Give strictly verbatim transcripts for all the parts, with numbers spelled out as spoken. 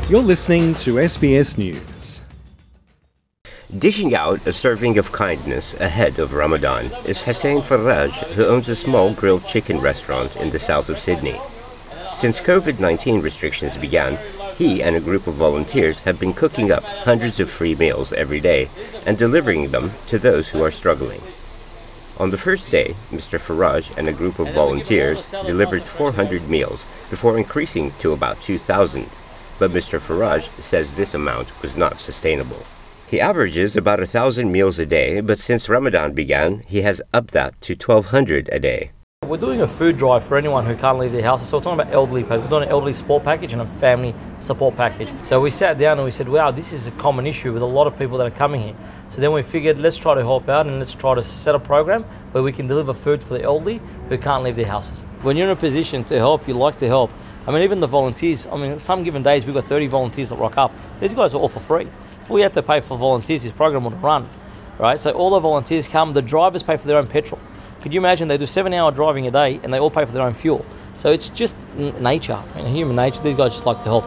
You're listening to S B S News. Dishing out a serving of kindness ahead of Ramadan is Hussein Faraj, who owns a small grilled chicken restaurant in the south of Sydney. Since covid nineteen restrictions began, he and a group of volunteers have been cooking up hundreds of free meals every day and delivering them to those who are struggling. On the first day, Mister Faraj and a group of volunteers delivered four hundred meals before increasing to about two thousand, but Mister Faraj says this amount was not sustainable. He averages about one thousand meals a day, but since Ramadan began, he has upped that to twelve hundred a day. We're doing a food drive for anyone who can't leave their houses. So we're talking about elderly people. We're doing an elderly support package and a family support package. So we sat down and we said, wow, this is a common issue with a lot of people that are coming here. So then we figured, let's try to help out and let's try to set a program where we can deliver food for the elderly who can't leave their houses. When you're in a position to help, you like to help. I mean, even the volunteers, I mean, some given days we've got thirty volunteers that rock up. These guys are all for free. If we had to pay for volunteers, this program would run, right? So all the volunteers come, the drivers pay for their own petrol. Could you imagine they do seven hour driving a day and they all pay for their own fuel? So it's just n- nature, I mean, human nature. These guys just like to help.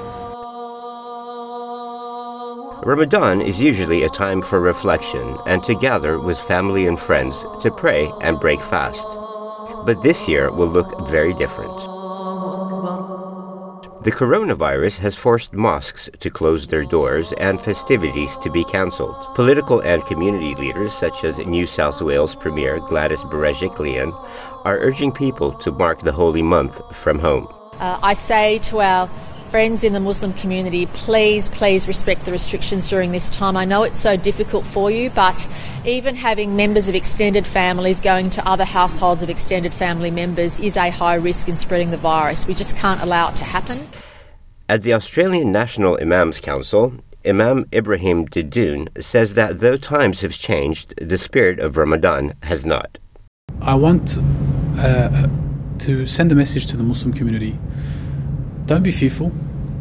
Ramadan is usually a time for reflection and to gather with family and friends to pray and break fast. But this year will look very different. The coronavirus has forced mosques to close their doors and festivities to be cancelled. Political and community leaders such as New South Wales Premier Gladys Berejiklian are urging people to mark the holy month from home. Uh, I say to our friends in the Muslim community, please, please respect the restrictions during this time. I know it's so difficult for you, but even having members of extended families going to other households of extended family members is a high risk in spreading the virus. We just can't allow it to happen. At the Australian National Imams Council, Imam Ibrahim Didoon says that though times have changed, the spirit of Ramadan has not. I want uh, to send a message to the Muslim community. Don't be fearful.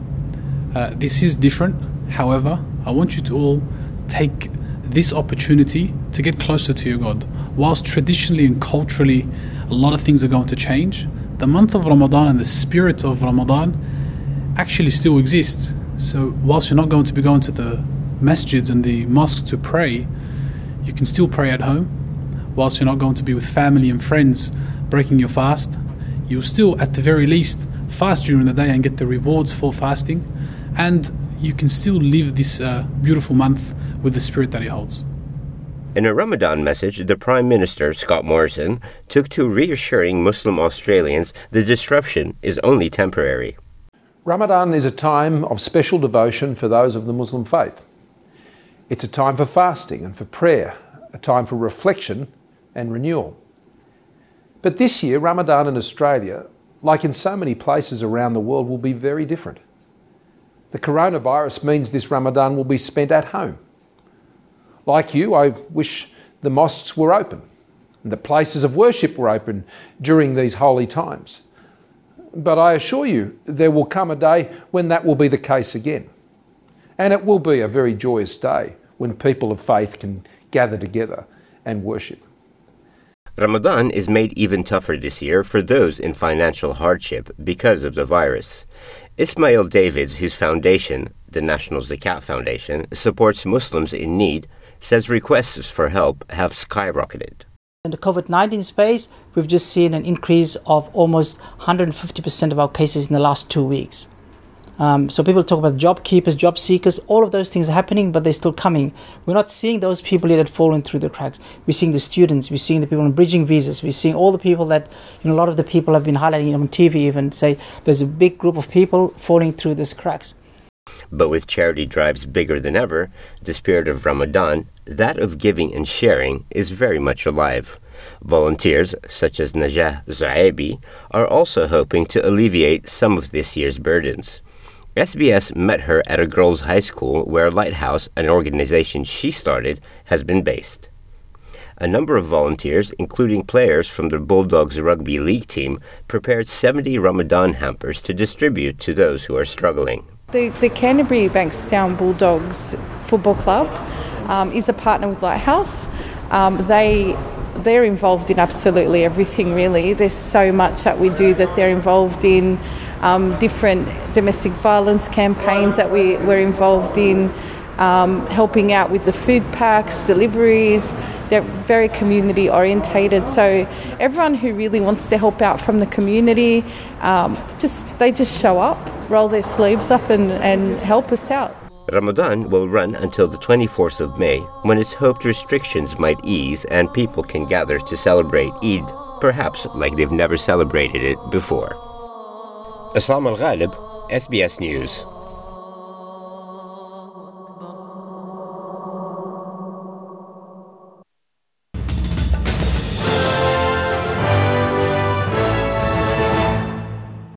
Uh, this is different. However, I want you to all take this opportunity to get closer to your God. Whilst traditionally and culturally a lot of things are going to change, the month of Ramadan and the spirit of Ramadan actually still exists. So whilst you're not going to be going to the masjids and the mosques to pray, you can still pray at home. Whilst you're not going to be with family and friends breaking your fast, you'll still at the very least fast during the day and get the rewards for fasting, and you can still live this uh, beautiful month with the spirit that it holds. In a Ramadan message, the Prime Minister, Scott Morrison, took to reassuring Muslim Australians the disruption is only temporary. Ramadan is a time of special devotion for those of the Muslim faith. It's a time for fasting and for prayer, a time for reflection and renewal. But this year, Ramadan in Australia, like in so many places around the world, will be very different. The coronavirus means this Ramadan will be spent at home. Like you, I wish the mosques were open and the places of worship were open during these holy times. But I assure you, there will come a day when that will be the case again. And it will be a very joyous day when people of faith can gather together and worship. Ramadan is made even tougher this year for those in financial hardship because of the virus. Ismail Davids, whose foundation, the National Zakat Foundation, supports Muslims in need, says requests for help have skyrocketed. In the covid nineteen space, we've just seen an increase of almost one hundred fifty percent of our cases in the last two weeks. Um, so people talk about job keepers, job seekers, all of those things are happening, but they're still coming. We're not seeing those people yet that have fallen through the cracks. We're seeing the students, we're seeing the people on bridging visas, we're seeing all the people that, you know, a lot of the people have been highlighting on T V even say there's a big group of people falling through these cracks. But with charity drives bigger than ever, the spirit of Ramadan, that of giving and sharing, is very much alive. Volunteers, such as Najah Zaebi, are also hoping to alleviate some of this year's burdens. S B S met her at a girls' high school where Lighthouse, an organization she started, has been based. A number of volunteers, including players from the Bulldogs rugby league team, prepared seventy Ramadan hampers to distribute to those who are struggling. The, the Canterbury Bankstown Bulldogs Football Club um, is a partner with Lighthouse. Um, they they're involved in absolutely everything, really. There's so much that we do that they're involved in. um, different domestic violence campaigns that we were involved in, um, helping out with the food packs, deliveries. They're very community orientated, so everyone who really wants to help out from the community, um, just they just show up, roll their sleeves up and, and help us out. Ramadan will run until the twenty-fourth of May, when it's hoped restrictions might ease and people can gather to celebrate Eid, perhaps like they've never celebrated it before. Aslam Al-Ghalib, S B S News.